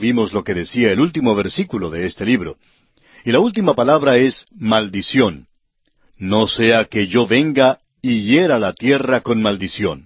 vimos lo que decía el último versículo de este libro. Y la última palabra es maldición. No sea que yo venga y hiera la tierra con maldición.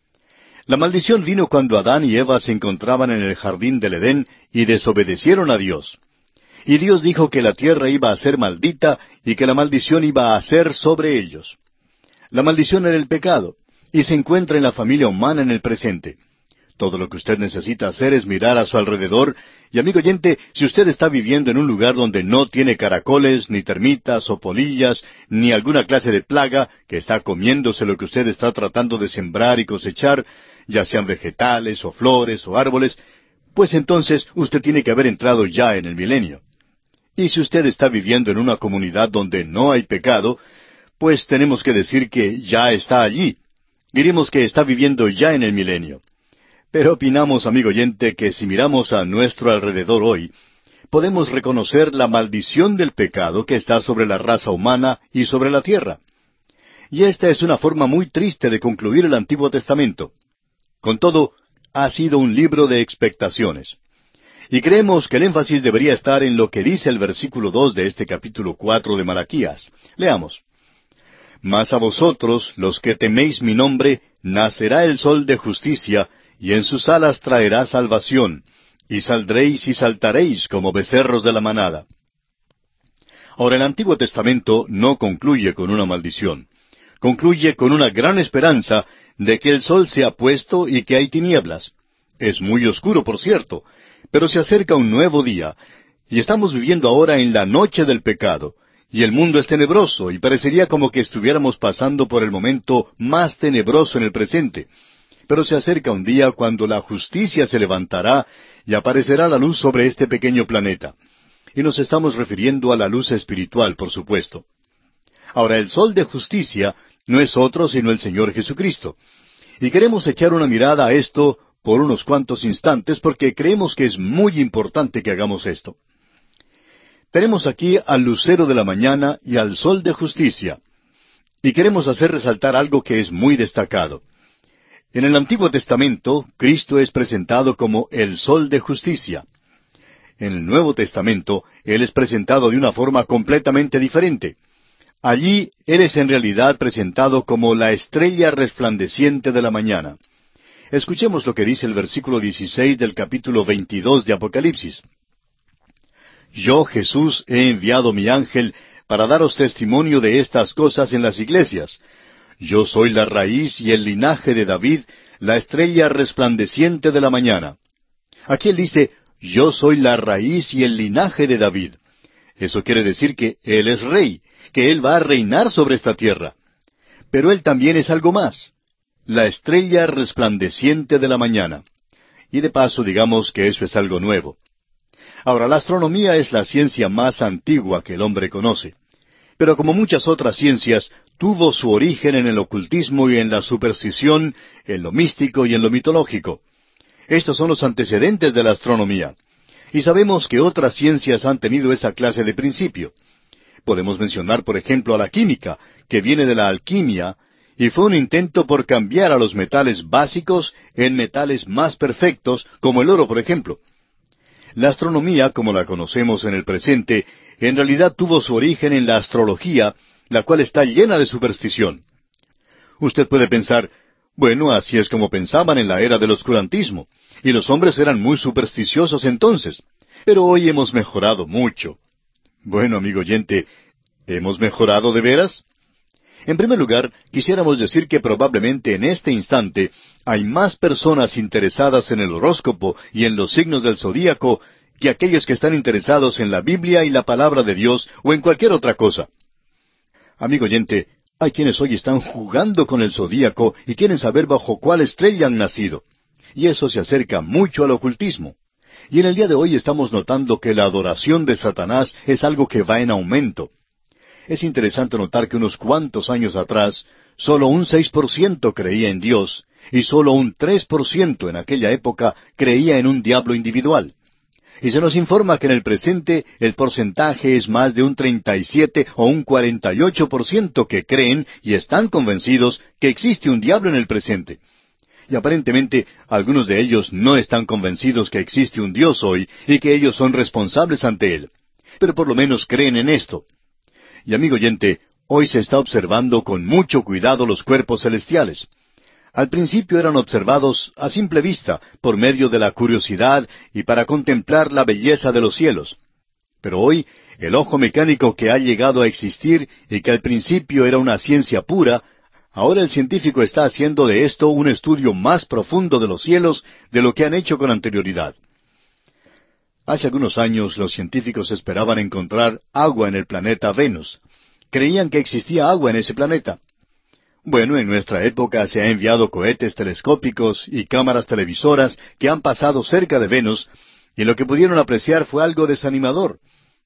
La maldición vino cuando Adán y Eva se encontraban en el jardín del Edén y desobedecieron a Dios. Y Dios dijo que la tierra iba a ser maldita y que la maldición iba a ser sobre ellos. La maldición era el pecado, y se encuentra en la familia humana en el presente. Todo lo que usted necesita hacer es mirar a su alrededor, y amigo oyente, si usted está viviendo en un lugar donde no tiene caracoles, ni termitas o polillas, ni alguna clase de plaga que está comiéndose lo que usted está tratando de sembrar y cosechar, ya sean vegetales o flores o árboles, pues entonces usted tiene que haber entrado ya en el milenio. Y si usted está viviendo en una comunidad donde no hay pecado, pues tenemos que decir que ya está allí. Diremos que está viviendo ya en el milenio. Pero opinamos, amigo oyente, que si miramos a nuestro alrededor hoy, podemos reconocer la maldición del pecado que está sobre la raza humana y sobre la tierra. Y esta es una forma muy triste de concluir el Antiguo Testamento. Con todo, ha sido un libro de expectaciones. Y creemos que el énfasis debería estar en lo que dice el versículo 2 de este capítulo 4 de Malaquías. Leamos. Mas a vosotros, los que teméis mi nombre, nacerá el sol de justicia, y en sus alas traerá salvación, y saldréis y saltaréis como becerros de la manada. Ahora, el Antiguo Testamento no concluye con una maldición. Concluye con una gran esperanza de que el sol se ha puesto y que hay tinieblas. Es muy oscuro, por cierto, pero se acerca un nuevo día, y estamos viviendo ahora en la noche del pecado, y el mundo es tenebroso, y parecería como que estuviéramos pasando por el momento más tenebroso en el presente. Pero se acerca un día cuando la justicia se levantará y aparecerá la luz sobre este pequeño planeta. Y nos estamos refiriendo a la luz espiritual, por supuesto. Ahora, el sol de justicia no es otro sino el Señor Jesucristo. Y queremos echar una mirada a esto por unos cuantos instantes porque creemos que es muy importante que hagamos esto. Tenemos aquí al lucero de la mañana y al sol de justicia. Y queremos hacer resaltar algo que es muy destacado. En el Antiguo Testamento, Cristo es presentado como el sol de justicia. En el Nuevo Testamento, Él es presentado de una forma completamente diferente. Allí, Él es en realidad presentado como la estrella resplandeciente de la mañana. Escuchemos lo que dice el versículo 16 del capítulo 22 de Apocalipsis. Yo, Jesús, he enviado mi ángel para daros testimonio de estas cosas en las iglesias. Yo soy la raíz y el linaje de David, la estrella resplandeciente de la mañana. Aquí él dice, yo soy la raíz y el linaje de David. Eso quiere decir que Él es rey, que Él va a reinar sobre esta tierra. Pero Él también es algo más, la estrella resplandeciente de la mañana. Y de paso digamos que eso es algo nuevo. Ahora, la astronomía es la ciencia más antigua que el hombre conoce. Pero como muchas otras ciencias, tuvo su origen en el ocultismo y en la superstición, en lo místico y en lo mitológico. Estos son los antecedentes de la astronomía. Y sabemos que otras ciencias han tenido esa clase de principio. Podemos mencionar, por ejemplo, a la química, que viene de la alquimia, y fue un intento por cambiar a los metales básicos en metales más perfectos, como el oro, por ejemplo. La astronomía, como la conocemos en el presente, en realidad tuvo su origen en la astrología, la cual está llena de superstición. Usted puede pensar, bueno, así es como pensaban en la era del oscurantismo, y los hombres eran muy supersticiosos entonces, pero hoy hemos mejorado mucho. Bueno, amigo oyente, ¿hemos mejorado de veras? En primer lugar, quisiéramos decir que probablemente en este instante hay más personas interesadas en el horóscopo y en los signos del zodíaco que aquellos que están interesados en la Biblia y la palabra de Dios o en cualquier otra cosa. Amigo oyente, hay quienes hoy están jugando con el zodíaco y quieren saber bajo cuál estrella han nacido. Y eso se acerca mucho al ocultismo. Y en el día de hoy estamos notando que la adoración de Satanás es algo que va en aumento. Es interesante notar que unos cuantos años atrás, solo un 6% creía en Dios, y solo un 3% en aquella época creía en un diablo individual. Y se nos informa que en el presente el porcentaje es más de un 37 o un 48% que creen y están convencidos que existe un diablo en el presente. Y aparentemente algunos de ellos no están convencidos que existe un Dios hoy y que ellos son responsables ante Él. Pero por lo menos creen en esto. Y amigo oyente, hoy se está observando con mucho cuidado los cuerpos celestiales. Al principio eran observados a simple vista, por medio de la curiosidad y para contemplar la belleza de los cielos. Pero hoy, el ojo mecánico que ha llegado a existir y que al principio era una ciencia pura, ahora el científico está haciendo de esto un estudio más profundo de los cielos de lo que han hecho con anterioridad. Hace algunos años los científicos esperaban encontrar agua en el planeta Venus. Creían que existía agua en ese planeta. Bueno, en nuestra época se han enviado cohetes telescópicos y cámaras televisoras que han pasado cerca de Venus, y lo que pudieron apreciar fue algo desanimador.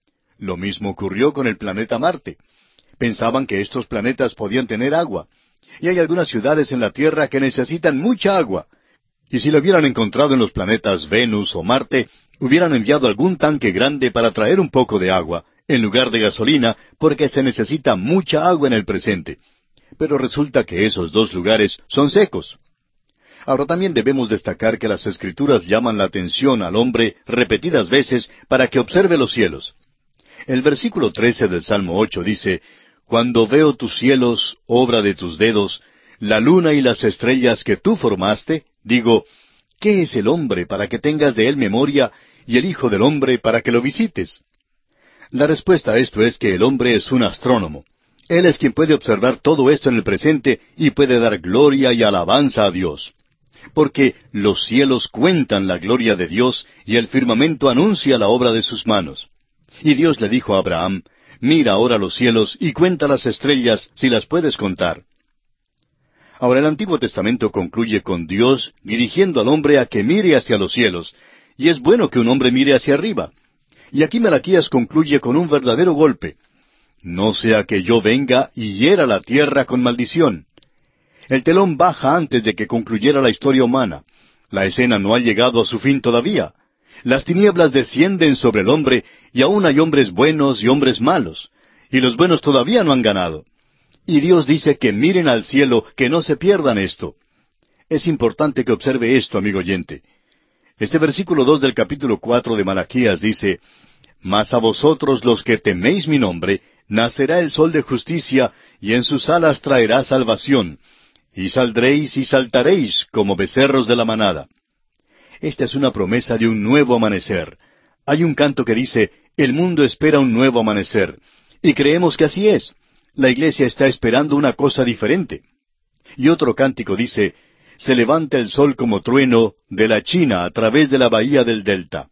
Lo mismo ocurrió con el planeta Marte. Pensaban que estos planetas podían tener agua, y hay algunas ciudades en la Tierra que necesitan mucha agua. Y si lo hubieran encontrado en los planetas Venus o Marte, hubieran enviado algún tanque grande para traer un poco de agua, en lugar de gasolina, porque se necesita mucha agua en el presente. Pero resulta que esos dos lugares son secos. Ahora también debemos destacar que las Escrituras llaman la atención al hombre repetidas veces para que observe los cielos. El versículo 13 del Salmo 8 dice, «Cuando veo tus cielos, obra de tus dedos, la luna y las estrellas que tú formaste, digo, ¿qué es el hombre para que tengas de él memoria, y el hijo del hombre para que lo visites?» La respuesta a esto es que el hombre es un astrónomo. Él es quien puede observar todo esto en el presente y puede dar gloria y alabanza a Dios. Porque los cielos cuentan la gloria de Dios y el firmamento anuncia la obra de sus manos. Y Dios le dijo a Abraham, «Mira ahora los cielos y cuenta las estrellas si las puedes contar». Ahora el Antiguo Testamento concluye con Dios dirigiendo al hombre a que mire hacia los cielos, y es bueno que un hombre mire hacia arriba. Y aquí Malaquías concluye con un verdadero golpe. «No sea que yo venga y hiera la tierra con maldición». El telón baja antes de que concluyera la historia humana. La escena no ha llegado a su fin todavía. Las tinieblas descienden sobre el hombre, y aún hay hombres buenos y hombres malos, y los buenos todavía no han ganado. Y Dios dice que miren al cielo, que no se pierdan esto. Es importante que observe esto, amigo oyente. Este versículo 2 del capítulo 4 de Malaquías dice, «Mas a vosotros los que teméis mi nombre, nacerá el sol de justicia, y en sus alas traerá salvación, y saldréis y saltaréis como becerros de la manada». Esta es una promesa de un nuevo amanecer. Hay un canto que dice, «El mundo espera un nuevo amanecer», y creemos que así es. La iglesia está esperando una cosa diferente. Y otro cántico dice, «Se levanta el sol como trueno de la China a través de la bahía del Delta».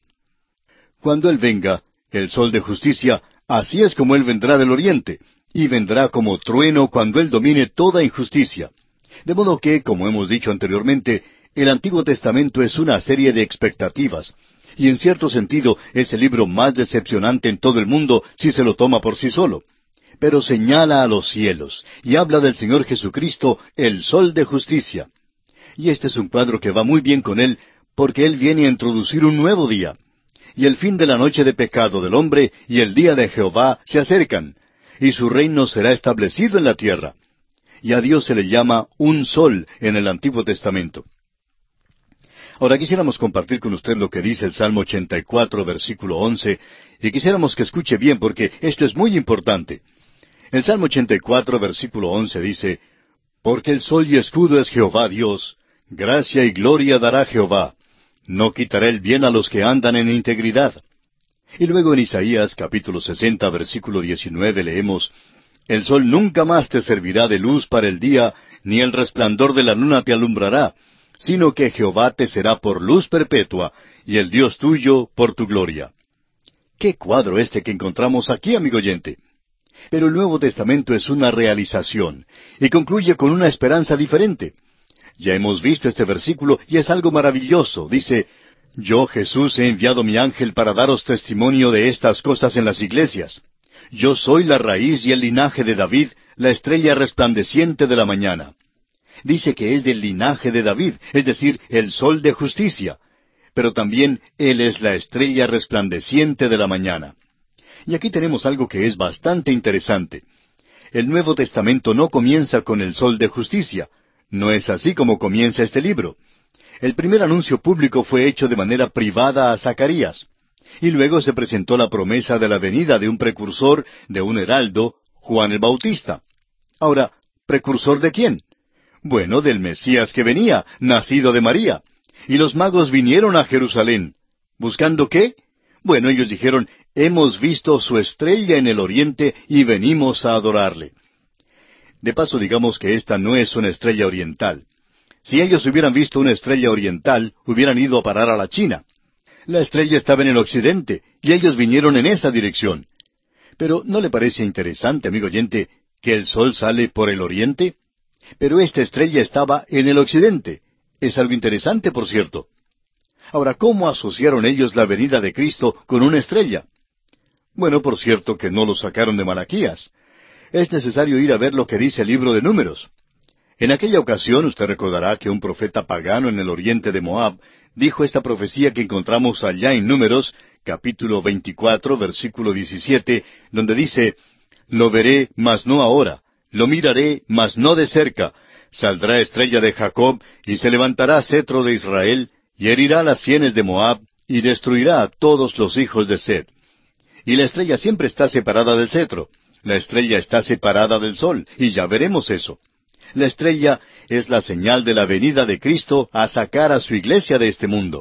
Cuando Él venga, el sol de justicia, así es como Él vendrá del oriente, y vendrá como trueno cuando Él domine toda injusticia. De modo que, como hemos dicho anteriormente, el Antiguo Testamento es una serie de expectativas, y en cierto sentido es el libro más decepcionante en todo el mundo si se lo toma por sí solo. Pero señala a los cielos, y habla del Señor Jesucristo, el sol de justicia. Y este es un cuadro que va muy bien con Él, porque Él viene a introducir un nuevo día. Y el fin de la noche de pecado del hombre y el día de Jehová se acercan, y su reino será establecido en la tierra. Y a Dios se le llama un sol en el Antiguo Testamento. Ahora quisiéramos compartir con usted lo que dice el Salmo 84, versículo 11, y quisiéramos que escuche bien porque esto es muy importante. El Salmo 84, versículo 11 dice, «Porque el sol y escudo es Jehová Dios, gracia y gloria dará Jehová, no quitará el bien a los que andan en integridad». Y luego en Isaías capítulo 60, versículo 19 leemos, «El sol nunca más te servirá de luz para el día, ni el resplandor de la luna te alumbrará, sino que Jehová te será por luz perpetua, y el Dios tuyo por tu gloria». ¡Qué cuadro este que encontramos aquí, amigo oyente! Pero el Nuevo Testamento es una realización, y concluye con una esperanza diferente. Ya hemos visto este versículo, y es algo maravilloso. Dice, «Yo, Jesús, he enviado mi ángel para daros testimonio de estas cosas en las iglesias. Yo soy la raíz y el linaje de David, la estrella resplandeciente de la mañana». Dice que es del linaje de David, es decir, el sol de justicia. Pero también Él es la estrella resplandeciente de la mañana. Y aquí tenemos algo que es bastante interesante. El Nuevo Testamento no comienza con el sol de justicia. No es así como comienza este libro. El primer anuncio público fue hecho de manera privada a Zacarías, y luego se presentó la promesa de la venida de un precursor, de un heraldo, Juan el Bautista. Ahora, ¿precursor de quién? Bueno, del Mesías que venía, nacido de María. Y los magos vinieron a Jerusalén. ¿Buscando qué? Bueno, ellos dijeron, hemos visto su estrella en el oriente y venimos a adorarle. De paso, digamos que esta no es una estrella oriental. Si ellos hubieran visto una estrella oriental, hubieran ido a parar a la China. La estrella estaba en el occidente, y ellos vinieron en esa dirección. Pero ¿no le parece interesante, amigo oyente, que el sol sale por el oriente? Pero esta estrella estaba en el occidente. Es algo interesante, por cierto. Ahora, ¿cómo asociaron ellos la venida de Cristo con una estrella? Bueno, por cierto que no lo sacaron de Malaquías. Es necesario ir a ver lo que dice el libro de Números. En aquella ocasión usted recordará que un profeta pagano en el oriente de Moab dijo esta profecía que encontramos allá en Números, capítulo 24, versículo 17, donde dice, «Lo veré, mas no ahora, lo miraré, mas no de cerca. Saldrá estrella de Jacob, y se levantará cetro de Israel, y herirá las sienes de Moab, y destruirá a todos los hijos de Sed». Y la estrella siempre está separada del cetro. La estrella está separada del sol, y ya veremos eso. La estrella es la señal de la venida de Cristo a sacar a su iglesia de este mundo.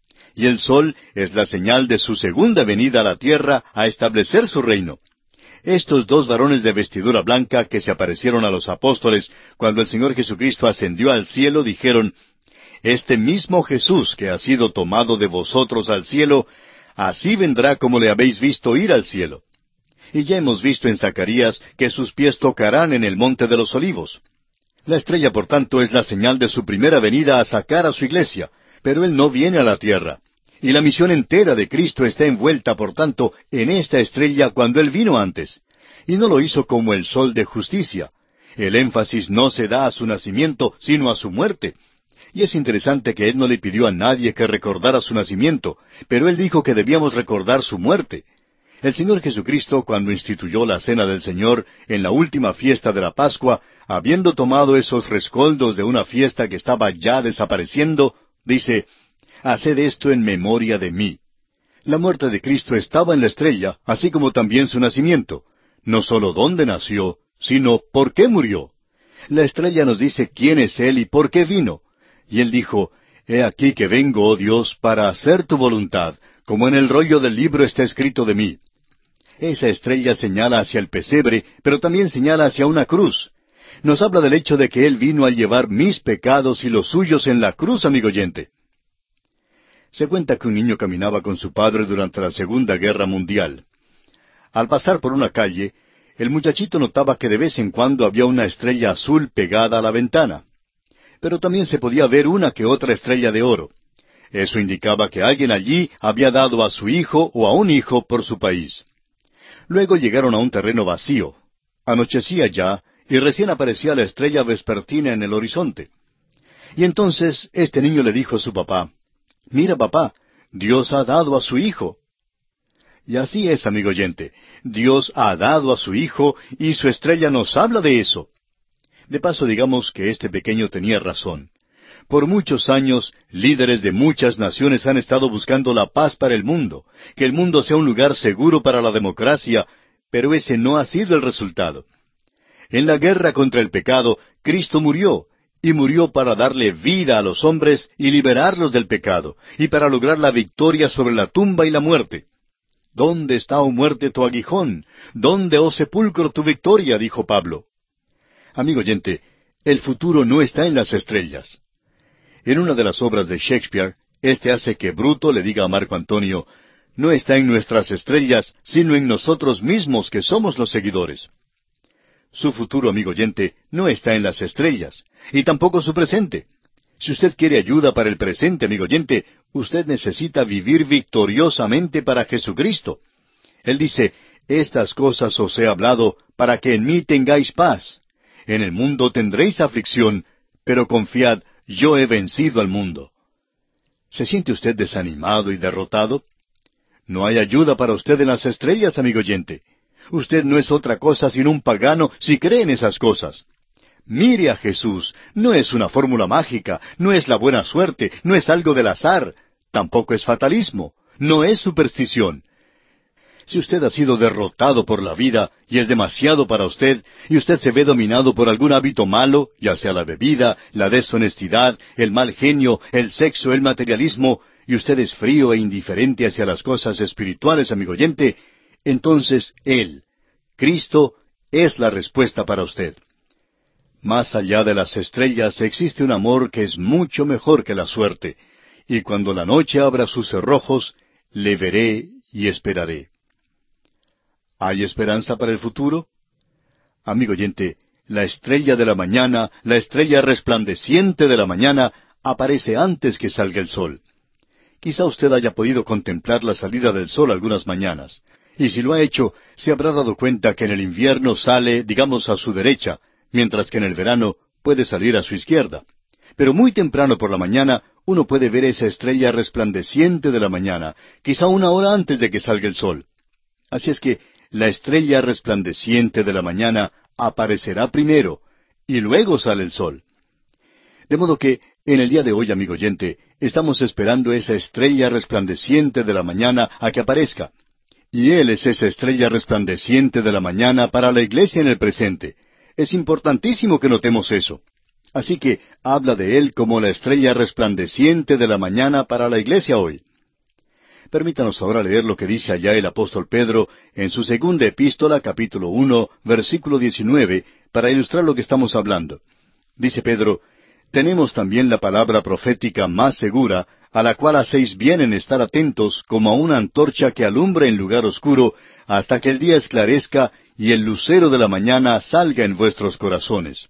Y el sol es la señal de su segunda venida a la tierra a establecer su reino. Estos dos varones de vestidura blanca que se aparecieron a los apóstoles cuando el Señor Jesucristo ascendió al cielo dijeron, «Este mismo Jesús que ha sido tomado de vosotros al cielo, así vendrá como le habéis visto ir al cielo». Y ya hemos visto en Zacarías que sus pies tocarán en el monte de los olivos. La estrella, por tanto, es la señal de su primera venida a sacar a su iglesia, pero Él no viene a la tierra. Y la misión entera de Cristo está envuelta, por tanto, en esta estrella cuando Él vino antes. Y no lo hizo como el sol de justicia. El énfasis no se da a su nacimiento, sino a su muerte. Y es interesante que Él no le pidió a nadie que recordara su nacimiento, pero Él dijo que debíamos recordar su muerte. El Señor Jesucristo, cuando instituyó la Cena del Señor en la última fiesta de la Pascua, habiendo tomado esos rescoldos de una fiesta que estaba ya desapareciendo, dice, «Haced esto en memoria de mí». La muerte de Cristo estaba en la estrella, así como también su nacimiento. No sólo dónde nació, sino por qué murió. La estrella nos dice quién es Él y por qué vino. Y Él dijo, «He aquí que vengo, oh Dios, para hacer tu voluntad, como en el rollo del libro está escrito de mí». Esa estrella señala hacia el pesebre, pero también señala hacia una cruz. Nos habla del hecho de que Él vino a llevar mis pecados y los suyos en la cruz, amigo oyente. Se cuenta que un niño caminaba con su padre durante la Segunda Guerra Mundial. Al pasar por una calle, el muchachito notaba que de vez en cuando había una estrella azul pegada a la ventana. Pero también se podía ver una que otra estrella de oro. Eso indicaba que alguien allí había dado a su hijo o a un hijo por su país. Luego llegaron a un terreno vacío. Anochecía ya, y recién aparecía la estrella vespertina en el horizonte. Y entonces este niño le dijo a su papá, «Mira, papá, Dios ha dado a su hijo». Y así es, amigo oyente, Dios ha dado a su hijo, y su estrella nos habla de eso. De paso, digamos que este pequeño tenía razón. Por muchos años, líderes de muchas naciones han estado buscando la paz para el mundo, que el mundo sea un lugar seguro para la democracia, pero ese no ha sido el resultado. En la guerra contra el pecado, Cristo murió, y murió para darle vida a los hombres y liberarlos del pecado, y para lograr la victoria sobre la tumba y la muerte. ¿Dónde está, oh muerte, tu aguijón? ¿Dónde, oh sepulcro, tu victoria?, dijo Pablo. Amigo oyente, el futuro no está en las estrellas. En una de las obras de Shakespeare, éste hace que Bruto le diga a Marco Antonio, «No está en nuestras estrellas, sino en nosotros mismos que somos los seguidores». Su futuro, amigo oyente, no está en las estrellas, y tampoco su presente. Si usted quiere ayuda para el presente, amigo oyente, usted necesita vivir victoriosamente para Jesucristo. Él dice, «Estas cosas os he hablado para que en mí tengáis paz. En el mundo tendréis aflicción, pero confiad, yo he vencido al mundo». ¿Se siente usted desanimado y derrotado? No hay ayuda para usted en las estrellas, amigo oyente. Usted no es otra cosa sino un pagano si cree en esas cosas. Mire a Jesús. No es una fórmula mágica, no es la buena suerte, no es algo del azar, tampoco es fatalismo, no es superstición. Si usted ha sido derrotado por la vida y es demasiado para usted, y usted se ve dominado por algún hábito malo, ya sea la bebida, la deshonestidad, el mal genio, el sexo, el materialismo, y usted es frío e indiferente hacia las cosas espirituales, amigo oyente, entonces Él, Cristo, es la respuesta para usted. Más allá de las estrellas existe un amor que es mucho mejor que la suerte, y cuando la noche abra sus cerrojos, le veré y esperaré. ¿Hay esperanza para el futuro? Amigo oyente, la estrella de la mañana, la estrella resplandeciente de la mañana, aparece antes que salga el sol. Quizá usted haya podido contemplar la salida del sol algunas mañanas, y si lo ha hecho, se habrá dado cuenta que en el invierno sale, digamos, a su derecha, mientras que en el verano puede salir a su izquierda. Pero muy temprano por la mañana uno puede ver esa estrella resplandeciente de la mañana, quizá una hora antes de que salga el sol. Así es que la estrella resplandeciente de la mañana aparecerá primero, y luego sale el sol. De modo que, en el día de hoy, amigo oyente, estamos esperando esa estrella resplandeciente de la mañana a que aparezca. Y Él es esa estrella resplandeciente de la mañana para la iglesia en el presente. Es importantísimo que notemos eso. Así que habla de Él como la estrella resplandeciente de la mañana para la iglesia hoy. Permítanos ahora leer lo que dice allá el apóstol Pedro en su segunda epístola, capítulo 1, versículo 19, para ilustrar lo que estamos hablando. Dice Pedro: «Tenemos también la palabra profética más segura, a la cual hacéis bien en estar atentos como a una antorcha que alumbra en lugar oscuro, hasta que el día esclarezca y el lucero de la mañana salga en vuestros corazones».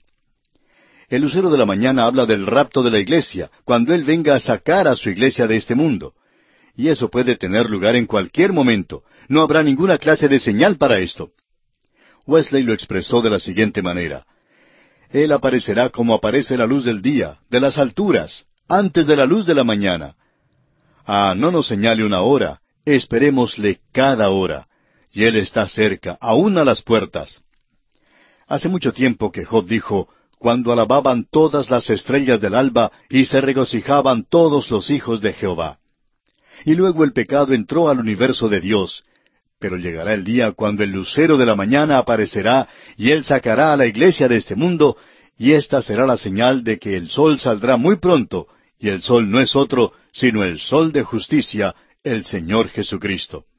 El lucero de la mañana habla del rapto de la iglesia, cuando Él venga a sacar a su iglesia de este mundo. Y eso puede tener lugar en cualquier momento. No habrá ninguna clase de señal para esto. Wesley lo expresó de la siguiente manera: Él aparecerá como aparece la luz del día, de las alturas, antes de la luz de la mañana. No nos señale una hora, esperémosle cada hora. Y Él está cerca, aún a las puertas. Hace mucho tiempo que Job dijo: «Cuando alababan todas las estrellas del alba, y se regocijaban todos los hijos de Jehová». Y luego el pecado entró al universo de Dios. Pero llegará el día cuando el lucero de la mañana aparecerá, y Él sacará a la iglesia de este mundo, y esta será la señal de que el sol saldrá muy pronto, y el sol no es otro, sino el sol de justicia, el Señor Jesucristo.